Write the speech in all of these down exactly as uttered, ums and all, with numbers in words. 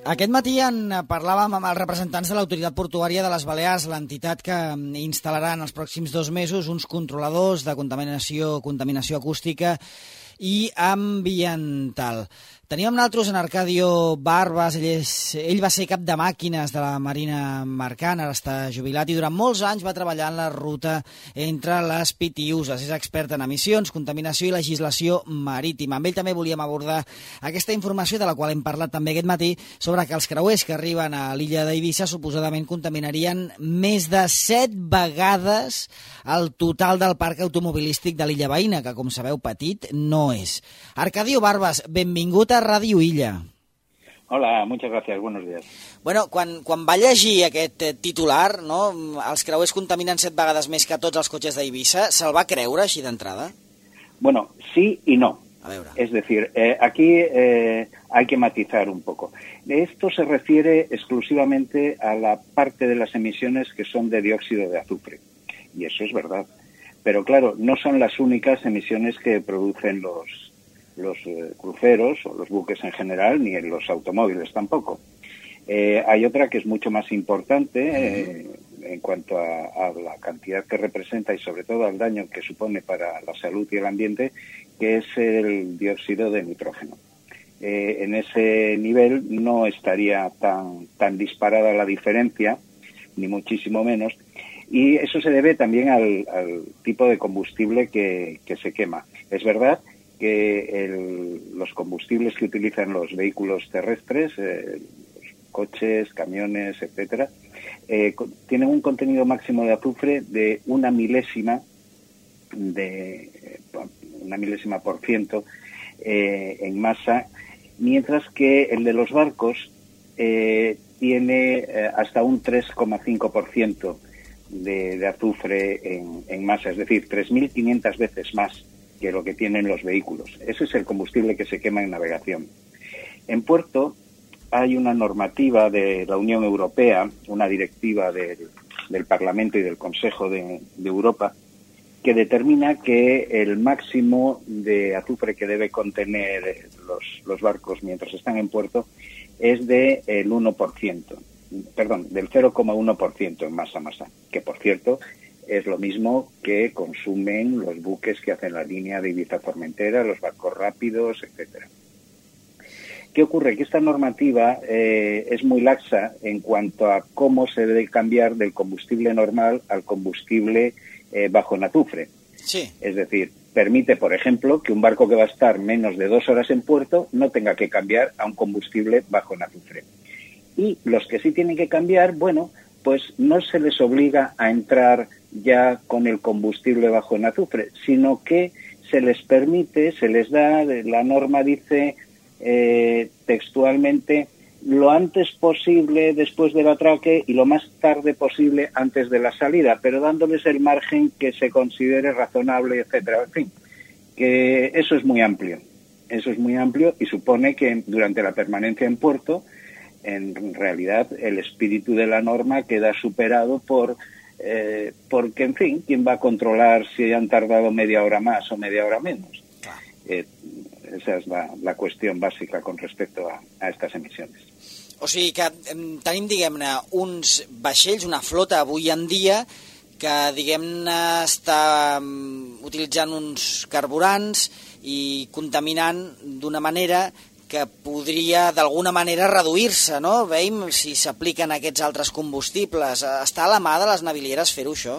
Aquest matí en parlàvem amb els representants de l'Autoritat Portuària de les Balears, l'entitat que instal·larà en els pròxims dos mesos uns controladors de contaminació, contaminació acústica i ambiental. Teníem amb nosaltres en Arcadio Barbas, ell, és, ell va ser cap de màquines de la Marina Mercant, ara està jubilat, i durant molts anys va treballar en la ruta entre les Pitiüses. És expert en emissions, contaminació i legislació marítima. Amb ell també volíem abordar aquesta informació, de la qual hem parlat també aquest matí, sobre que els creuers que arriben a l'illa d'Eivissa suposadament contaminarien més de set vegades el total del parc automobilístic de l'illa veïna, que, com sabeu, petit no és. Arcadio Barbas, benvingut a Ràdio Illa. Hola, muchas gracias, buenos días. Bueno, quan, quan va llegir aquest titular, no, els creuers contaminen set vegades més que tots els cotxes d'Eivissa, se'l va creure així d'entrada? Bueno, sí y no. A veure. Es decir, eh, aquí eh, hay que matizar un poco. Esto se refiere exclusivamente a la parte de las emisiones que son de dióxido de azufre. Y eso es verdad. Pero claro, no son las únicas emisiones que producen los... los eh, cruceros o los buques en general, ni en los automóviles tampoco. Eh, hay otra que es mucho más importante eh, en cuanto a, a la cantidad que representa y sobre todo al daño que supone para la salud y el ambiente, que es el dióxido de nitrógeno. Eh, en ese nivel no estaría tan, tan disparada la diferencia, ni muchísimo menos, y eso se debe también al, al tipo de combustible que, que se quema. Es verdad que el, los combustibles que utilizan los vehículos terrestres, eh, los coches, camiones, etcétera, eh, tienen un contenido máximo de azufre de una milésima de eh, una milésima por ciento eh, en masa, mientras que el de los barcos eh, tiene eh, hasta un tres coma cinco por ciento de, de azufre en, en masa, es decir, tres mil quinientas veces más que lo que tienen los vehículos. Ese es el combustible que se quema en navegación. En puerto hay una normativa de la Unión Europea, una directiva del, del Parlamento y del Consejo de, de Europa, que determina que el máximo de azufre que debe contener los, los barcos mientras están en puerto es del uno por ciento, perdón, del cero coma uno por ciento en masa masa, que por cierto es lo mismo que consumen los buques que hacen la línea de Ibiza-Formentera, los barcos rápidos, etcétera. ¿Qué ocurre? Que esta normativa eh, es muy laxa en cuanto a cómo se debe cambiar del combustible normal al combustible eh, bajo en azufre. Sí. Es decir, permite, por ejemplo, que un barco que va a estar menos de dos horas en puerto no tenga que cambiar a un combustible bajo en azufre. Y los que sí tienen que cambiar, bueno, pues no se les obliga a entrar ya con el combustible bajo en azufre, sino que se les permite, se les da, la norma dice eh, textualmente, lo antes posible después del atraque y lo más tarde posible antes de la salida, pero dándoles el margen que se considere razonable, etcétera. En fin, que eso es muy amplio, eso es muy amplio y supone que durante la permanencia en puerto, en realidad el espíritu de la norma queda superado por Eh, porque, en fin, ¿quién va a controlar si han tardado media hora más o media hora menos? Eh, esa es la, la qüestió bàsica con respecto a, a estas emisiones. O sigui que tenim, diguem-ne, uns vaixells, una flota avui en dia que, diguem-ne, està utilitzant uns carburants i contaminant d'una manera que podria d'alguna manera reduir-se, no? Veiem si s'apliquen aquests altres combustibles. ¿Está a la mà de las navilieras fer això?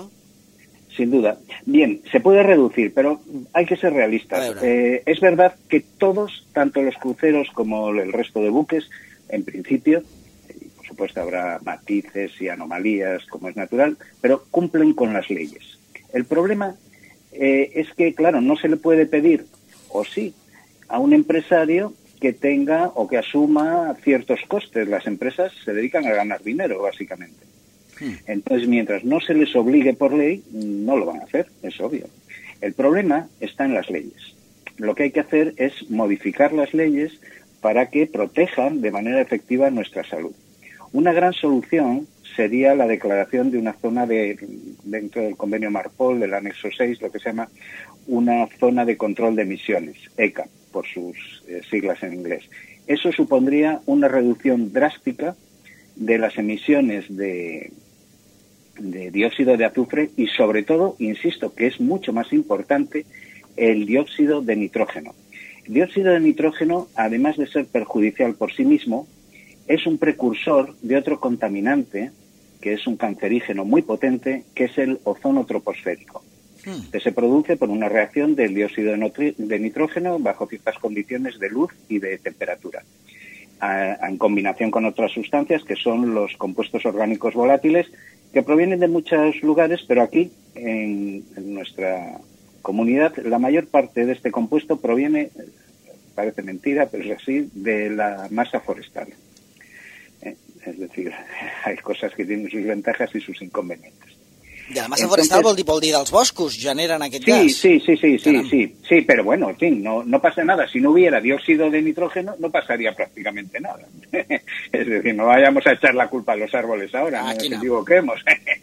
Sin duda. Bien, se puede reducir, pero hay que ser realistas. Eh, es verdad que todos, tanto los cruceros como el resto de buques, en principio, y por supuesto habrá matices y anomalías, como es natural, pero cumplen con las leyes. El problema eh, es que, claro, no se le puede pedir, o sí, a un empresario que tenga o que asuma ciertos costes. Las empresas se dedican a ganar dinero, básicamente. Entonces, mientras no se les obligue por ley, no lo van a hacer, es obvio. El problema está en las leyes. Lo que hay que hacer es modificar las leyes para que protejan de manera efectiva nuestra salud. Una gran solución sería la declaración de una zona de, dentro del convenio Marpol, del anexo seis, lo que se llama una zona de control de emisiones, E C A, por sus eh, siglas en inglés. eso supondría una reducción drástica de las emisiones de, de dióxido de azufre y, sobre todo, insisto, que es mucho más importante, el dióxido de nitrógeno. El dióxido de nitrógeno, además de ser perjudicial por sí mismo, es un precursor de otro contaminante, que es un cancerígeno muy potente, que es el ozono troposférico, hmm. que se produce por una reacción del dióxido de nitrógeno bajo ciertas condiciones de luz y de temperatura, a, en combinación con otras sustancias que son los compuestos orgánicos volátiles, que provienen de muchos lugares, pero aquí, en, en nuestra comunidad, la mayor parte de este compuesto proviene, parece mentira, pero es así, de la masa forestal. Eh, es decir, hay cosas que tienen sus ventajas y sus inconvenientes. I la massa forestal vol dir, vol dir dels boscos, generen aquest sí, gas. Sí, sí, sí, sí, sí, sí, pero bueno, en fin, no, no pasa nada. Si no hubiera dióxido de nitrógeno, no pasaría prácticamente nada. Es decir, no vayamos a echar la culpa a los árboles ahora, no nos equivoquemos.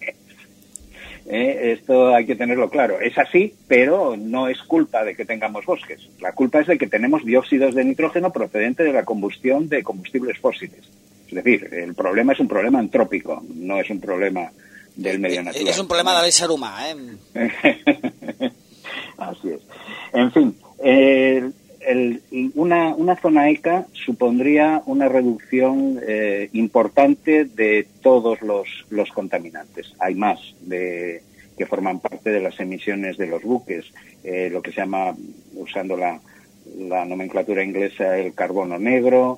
Eh, esto hay que tenerlo claro. Es así, pero no es culpa de que tengamos bosques. La culpa es de que tenemos dióxidos de nitrógeno procedente de la combustión de combustibles fósiles. Es decir, el problema es un problema antrópico, no es un problema del medio natural. És un problema de l'ésser humà, eh? Así es. En fin, eh, el, una, una zona ECA supondría una reducción eh, importante de todos los, los contaminantes. Hay más de, que forman parte de las emisiones de los buques, eh, lo que se llama, usando la, la nomenclatura inglesa, el carbono negro,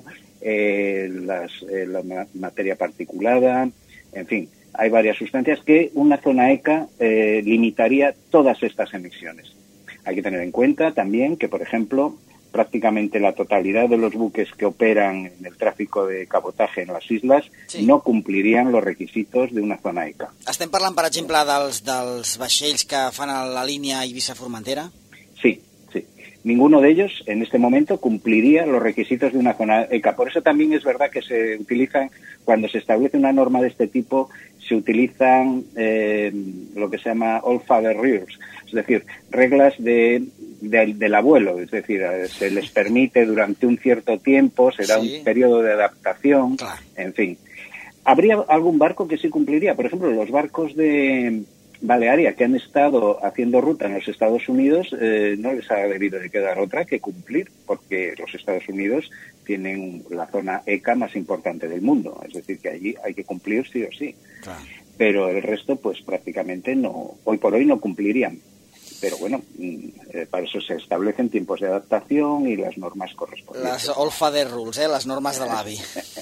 eh, las, eh, la materia particulada, en fin. Hay varias sustancias que una zona ECA eh, limitaría todas estas emisiones. Hay que tener en cuenta también que, por ejemplo, prácticamente la totalidad de los buques que operan en el tráfico de cabotaje en las islas sí. no cumplirían los requisitos de una zona ECA. Estem parlant, per exemple, dels, dels vaixells que fan la línia Eivissa-Formentera? Sí, sí. Ninguno de ellos, en este momento, cumpliría los requisitos de una zona ECA. Por eso también es verdad que se utilizan, cuando se establece una norma de este tipo, se utilizan eh, lo que se llama Old Father Rules, es decir, reglas de, de, del abuelo, es decir, se les permite durante un cierto tiempo, será sí. un periodo de adaptación, claro. En fin. ¿Habría algún barco que sí cumpliría? Por ejemplo, los barcos de Balearia que han estado haciendo ruta en los Estados Unidos, eh, no les ha debido de quedar otra que cumplir, porque los Estados Unidos tienen la zona ECA más importante del mundo, es decir, que allí hay que cumplir sí o sí. Claro. Pero el resto, pues prácticamente no, hoy por hoy no cumplirían. Pero bueno, eh, para eso se establecen tiempos de adaptación y las normas correspondientes. Las Old Father Rules, ¿eh? Las normas de l'Avi.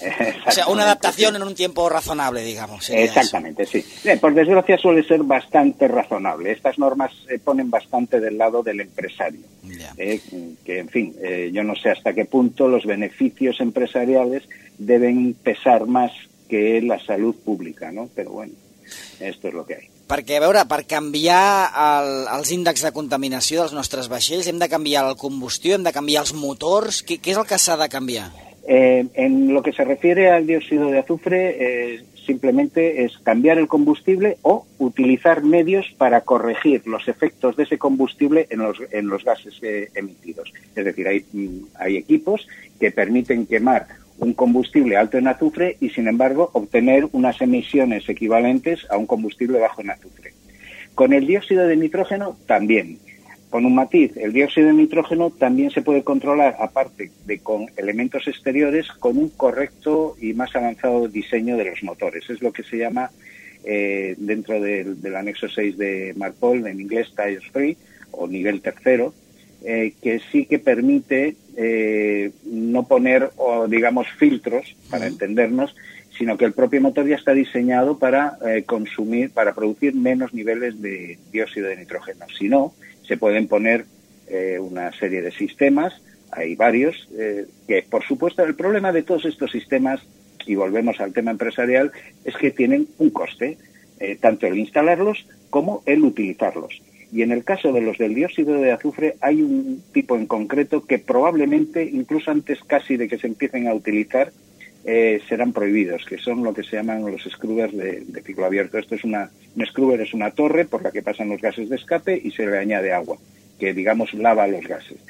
O sea, una adaptación sí. en un tiempo razonable, digamos. Exactamente, eso. sí. Eh, por desgracia suele ser bastante razonable. Estas normas se eh, ponen bastante del lado del empresario. Yeah. Eh, que, en fin, eh, yo no sé hasta qué punto los beneficios empresariales deben pesar más que la salud pública, ¿no? Pero bueno, esto es lo que hay. Perquè, a veure, per canviar el, els índexs de contaminació dels nostres vaixells hem de canviar la combustió, hem de canviar els motors, què, què és el que s'ha de canviar? Eh, en lo que se refiere al dióxido de azufre, eh, simplemente es cambiar el combustible o utilizar medios para corregir los efectos de ese combustible en los, en los gases eh, emitidos. Es decir, hay, hay equipos que permiten quemar un combustible alto en azufre y, sin embargo, obtener unas emisiones equivalentes a un combustible bajo en azufre. Con el dióxido de nitrógeno también. Con un matiz, el dióxido de nitrógeno también se puede controlar, aparte de con elementos exteriores, con un correcto y más avanzado diseño de los motores. Es lo que se llama, eh, dentro del, del anexo seis de Marpol, en inglés Tier Free, o nivel tercero, Eh, que sí que permite eh, no poner, o digamos, filtros, para uh-huh. entendernos, sino que el propio motor ya está diseñado para eh, consumir, para producir menos niveles de dióxido de nitrógeno. Si no, se pueden poner eh, una serie de sistemas, hay varios, eh, que por supuesto el problema de todos estos sistemas, y volvemos al tema empresarial, es que tienen un coste, eh, tanto el instalarlos como el utilizarlos. Y en el caso de los del dióxido de azufre hay un tipo en concreto que probablemente, incluso antes casi de que se empiecen a utilizar, eh, serán prohibidos, que son lo que se llaman los scrubbers de, de ciclo abierto. Esto es una, un scrubber es una torre por la que pasan los gases de escape y se le añade agua, que digamos lava los gases.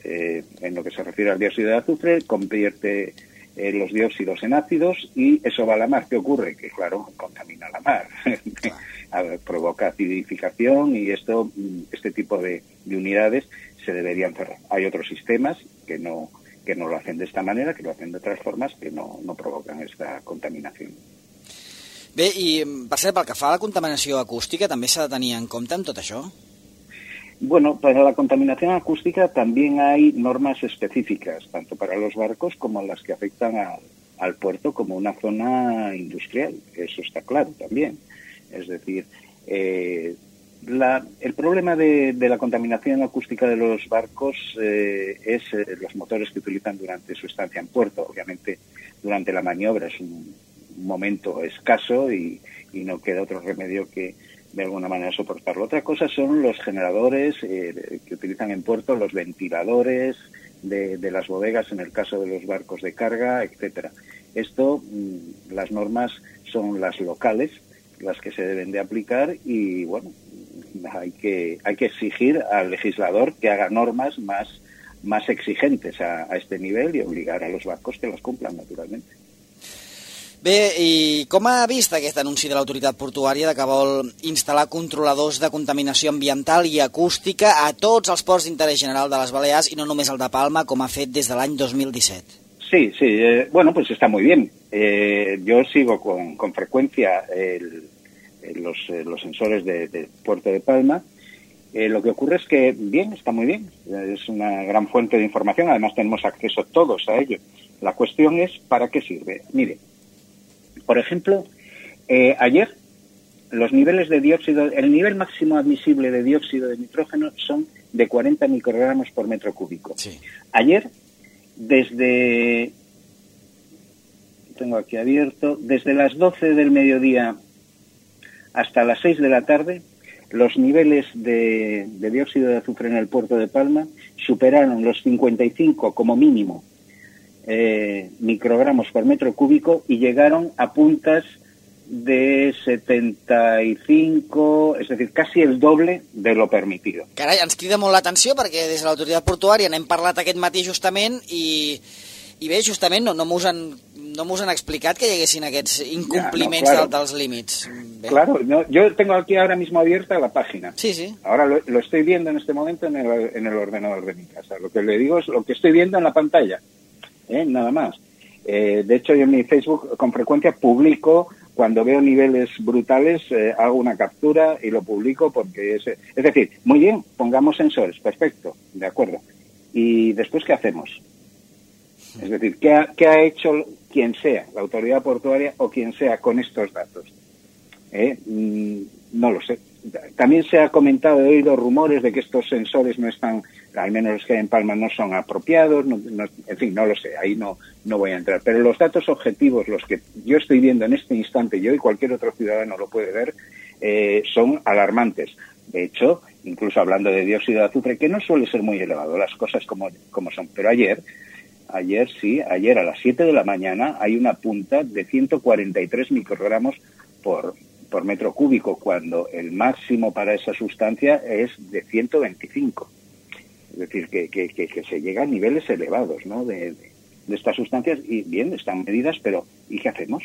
eh, en lo que se refiere al dióxido de azufre, convierte eh, los dióxidos en ácidos y eso va a la mar. ¿Qué ocurre? Que, claro, contamina la mar. A ver, provoca acidificación y esto, este tipo de, de unidades se deberían cerrar. Hay otros sistemas que no que no lo hacen de esta manera, que lo hacen de otras formas, que no, no provocan esta contaminación. Bé, i per cert, pel que fa a la contaminació acústica, també s'ha de tenir en compte en tot això? Bueno, para la contaminación acústica también hay normas específicas, tanto para los barcos como las que afectan a, al puerto como una zona industrial. Eso está claro también. Es decir, eh, la, el problema de, de la contaminación acústica de los barcos eh, es eh, los motores que utilizan durante su estancia en puerto. Obviamente, durante la maniobra es un, un momento escaso y, y no queda otro remedio que de alguna manera soportarlo. Otra cosa son los generadores eh, que utilizan en puerto, los ventiladores de, de las bodegas en el caso de los barcos de carga, etcétera. Esto, mmm, las normas son las locales, las que se deben de aplicar y, bueno, hay que hay que exigir al legislador que haga normas más, más exigentes a, a este nivel y obligar a los barcos que las cumplan, naturalmente. Bé, i com ha vist aquest anunci de l'autoritat portuària de que vol instal·lar controladors de contaminació ambiental i acústica a tots els ports d'interès general de les Balears i no només el de Palma, com ha fet des de l'any dos mil disset? Sí, sí, eh, bueno, pues está muy bien. Eh, yo sigo con, con frecuencia el, el, los, eh, los sensores de, de Puerto de Palma. Eh, lo que ocurre es que, bien, está muy bien. Es una gran fuente de información, además tenemos acceso todos a ello. La cuestión es, ¿para qué sirve? Mire, por ejemplo, eh, ayer los niveles de dióxido, el nivel máximo admisible de dióxido de nitrógeno son de cuarenta microgramos por metro cúbico. Sí. Ayer, desde, tengo aquí abierto, desde las doce del mediodía hasta las seis de la tarde, los niveles de, de dióxido de azufre en el puerto de Palma superaron los cincuenta y cinco como mínimo Eh, microgramos por metro cúbico y llegaron a puntas de setenta y cinco, és a dir, quasi el doble de lo permitido. Carai, ens crida molt l'atenció perquè des de l'autoritat portuària n'hem parlat aquest matí justament i, i bé, justament no, no m'us han, no m'us han explicat que hi haguessin aquests incompliments ja, no, claro. dels límits. Bé. Claro, no, yo tengo aquí ahora mismo abierta la página. Sí, sí. Ahora lo, lo estoy viendo en este momento en el, en el ordenador de mi casa. Lo que le digo es lo que estoy viendo en la pantalla. ¿Eh? Nada más. Eh, de hecho, yo en mi Facebook con frecuencia publico, cuando veo niveles brutales, eh, hago una captura y lo publico porque es... Es decir, muy bien, pongamos sensores, perfecto, de acuerdo. ¿Y después qué hacemos? Es decir, ¿qué ha, qué ha hecho quien sea, la autoridad portuaria o quien sea, con estos datos? ¿Eh? Mm, no lo sé. También se ha comentado, he oído rumores de que estos sensores no están, al menos los que hay en Palma, no son apropiados, no, no, en fin, no lo sé, ahí no, no voy a entrar. Pero los datos objetivos, los que yo estoy viendo en este instante, yo y cualquier otro ciudadano lo puede ver, eh, son alarmantes. De hecho, incluso hablando de dióxido de azufre, que no suele ser muy elevado, las cosas como, como son, pero ayer, ayer sí, ayer a las siete de la mañana hay una punta de ciento cuarenta y tres microgramos por por metro cúbico, cuando el máximo para esa sustancia es de ciento veinticinco. Es decir, que, que, que, que se llega a niveles elevados, ¿no?, de, de, de estas sustancias. Y bien, están medidas, pero ¿y qué hacemos?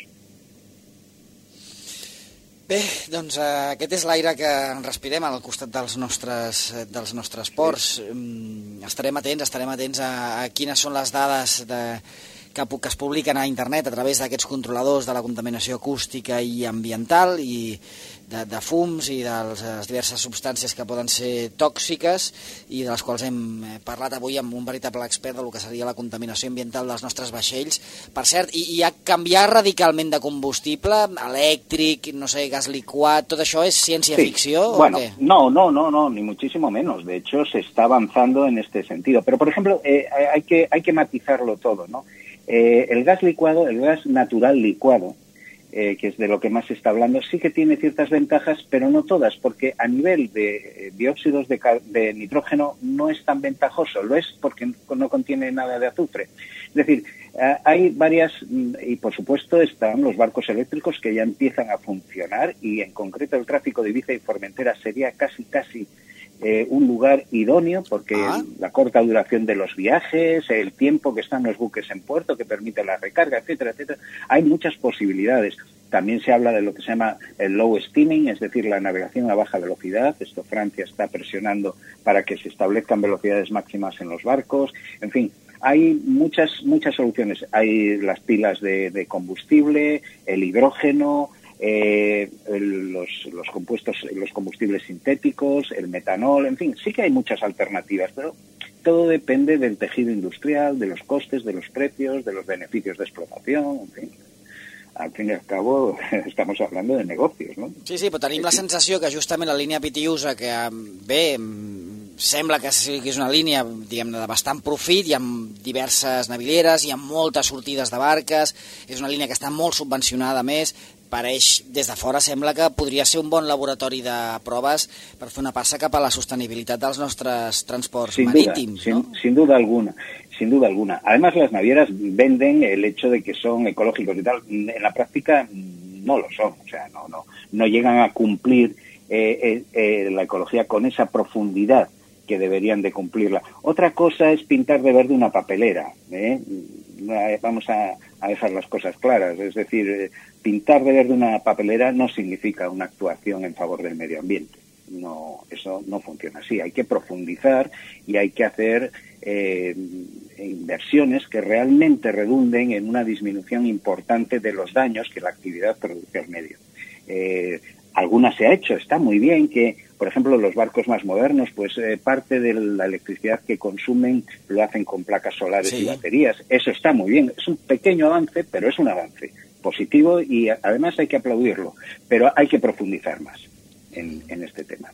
Bé, doncs eh, aquest és l'aire que respirem al costat dels nostres, dels nostres ports. Sí. Estarem atents, estarem atents a, a quines són les dades de... que es publiquen a internet a través d'aquests controladors de la contaminació acústica i ambiental i de, de fums i de les diverses substàncies que poden ser tòxiques i de les quals hem parlat avui amb un veritable expert del que seria la contaminació ambiental dels nostres vaixells. Per cert, i, i ha canviat radicalment de combustible, elèctric, no sé, gas licuat, tot això és ciència sí. ficció bueno, o qué? No, no, no, no, ni muchísimo menos. De hecho, se está avanzando en este sentido. Pero, por ejemplo, eh, hay que, hay que matizarlo todo, ¿no? Eh, el gas licuado, el gas natural licuado, eh, que es de lo que más se está hablando, sí que tiene ciertas ventajas, pero no todas, porque a nivel de eh, dióxidos de, de nitrógeno no es tan ventajoso, lo es porque no contiene nada de azufre. Es decir, eh, hay varias, y por supuesto están los barcos eléctricos que ya empiezan a funcionar y en concreto el tráfico de Ibiza y Formentera sería casi, casi eh, un lugar idóneo porque ah. la corta duración de los viajes, el tiempo que están los buques en puerto que permite la recarga, etcétera, etcétera. Hay muchas posibilidades. También se habla de lo que se llama el low steaming, es decir, la navegación a baja velocidad. Esto Francia está presionando para que se establezcan velocidades máximas en los barcos. En fin, hay muchas muchas soluciones. Hay las pilas de, de combustible, el hidrógeno, eh, el, los, los compuestos, los combustibles sintéticos, el metanol, en fin, sí que hay muchas alternativas, pero todo depende del tejido industrial, de los costes, de los precios, de los beneficios de explotación, en fin. Al fin i al cabo estamos hablando de negocios, no? Sí, sí, però tenim la sensació que justament la línia Pitiusa, que bé, sembla que és una línia, diguem-ne, de bastant profit, hi ha diverses navilieres, hi ha moltes sortides de barques, és una línia que està molt subvencionada, més, pareix, des de fora sembla que podria ser un bon laboratori de proves per fer una passa cap a la sostenibilitat dels nostres transports sin marítims, duda, ¿no? Sin, sin duda alguna. Sin duda alguna. Además, las navieras venden el hecho de que son ecológicos y tal. En la práctica no lo son. O sea, no, no, no llegan a cumplir eh, eh, la ecología con esa profundidad que deberían de cumplirla. Otra cosa es pintar de verde una papelera, ¿eh? Vamos a, a dejar las cosas claras. Es decir, eh, pintar de verde una papelera no significa una actuación en favor del medio ambiente. No, eso no funciona así. Hay que profundizar y hay que hacer eh, inversiones que realmente redunden en una disminución importante de los daños que la actividad produce al medio. Eh, alguna se ha hecho, está muy bien que, por ejemplo, los barcos más modernos, pues eh, parte de la electricidad que consumen lo hacen con placas solares sí. y baterías. Eso está muy bien, es un pequeño avance, pero es un avance positivo y además hay que aplaudirlo, pero hay que profundizar más en, en este tema.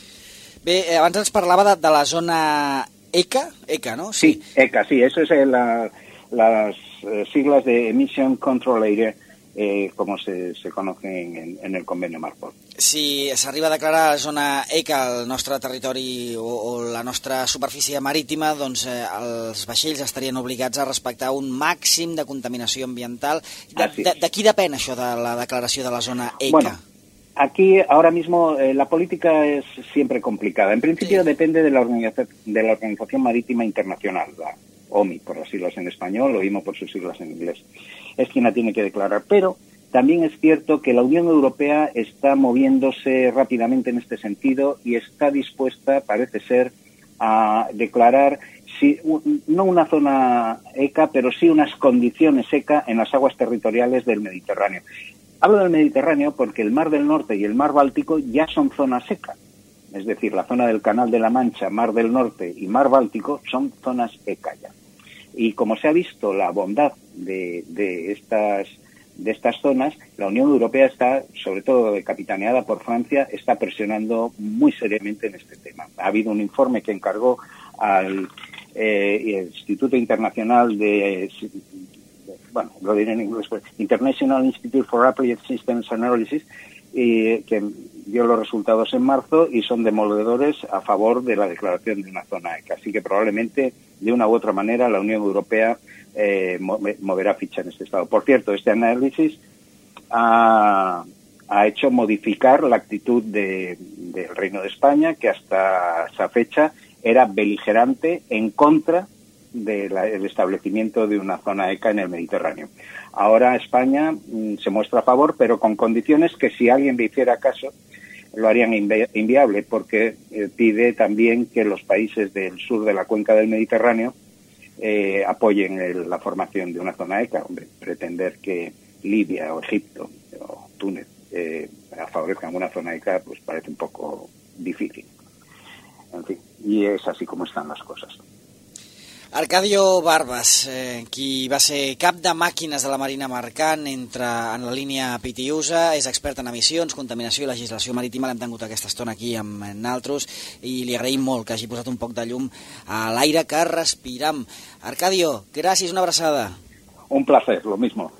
Bé, abans ens parlava de, de la zona ECA, ECA, ¿no? Sí, sí ECA, sí, eso es la, las eh, siglas de Emission Control Area, eh, como se, se conocen en, en el convenio Marpol. Si s'arriba a declarar zona ECA al nostre territori o, o la nostra superfície marítima, doncs eh, els vaixells estarien obligats a respectar un màxim de contaminació ambiental. De, de, de qui depèn això de la declaració de la zona ECA? Bueno, aquí ahora mismo eh, la política es siempre complicada. En principio sí. depende de la, organización, de la Organización Marítima Internacional, la O M I, por las siglas en español, o I M O por sus siglas en inglés. Es quien la tiene que declarar. Pero también es cierto que la Unión Europea está moviéndose rápidamente en este sentido y está dispuesta, parece ser, a declarar sí, no una zona ECA, pero sí unas condiciones ECA en las aguas territoriales del Mediterráneo. Hablo del Mediterráneo porque el Mar del Norte y el Mar Báltico ya son zonas ECA. Es decir, la zona del Canal de la Mancha, Mar del Norte y Mar Báltico son zonas ECA ya. Y como se ha visto la bondad de, de, estas, de estas zonas, la Unión Europea está, sobre todo capitaneada por Francia, está presionando muy seriamente en este tema. Ha habido un informe que encargó al eh, Instituto Internacional de... bueno, lo diré en inglés, pues, International Institute for Applied Systems Analysis, y que dio los resultados en marzo y son demoledores a favor de la declaración de una zona ECA. Así que probablemente, de una u otra manera, la Unión Europea eh, moverá ficha en este estado. Por cierto, este análisis ha, ha hecho modificar la actitud de, del Reino de España, que hasta esa fecha era beligerante en contra del de establecimiento de una zona ECA en el Mediterráneo. Ahora España mm, se muestra a favor, pero con condiciones que si alguien le hiciera caso lo harían invi inviable, porque eh, pide también que los países del sur de la cuenca del Mediterráneo eh, apoyen el, la formación de una zona ECA. Hombre, pretender que Libia o Egipto o Túnez eh, favorezcan una zona ECA pues parece un poco difícil. En fin, y es así como están las cosas. Arcadio Barbas, eh, qui va ser cap de màquines de la Marina Mercant entre, en la línia Pitiusa, és expert en emissions, contaminació i legislació marítima. L'hem tingut aquesta estona aquí amb naltros i li agraïm molt que hagi posat un poc de llum a l'aire que respiram. Arcadio, gràcies, una abraçada. Un placer, lo mismo.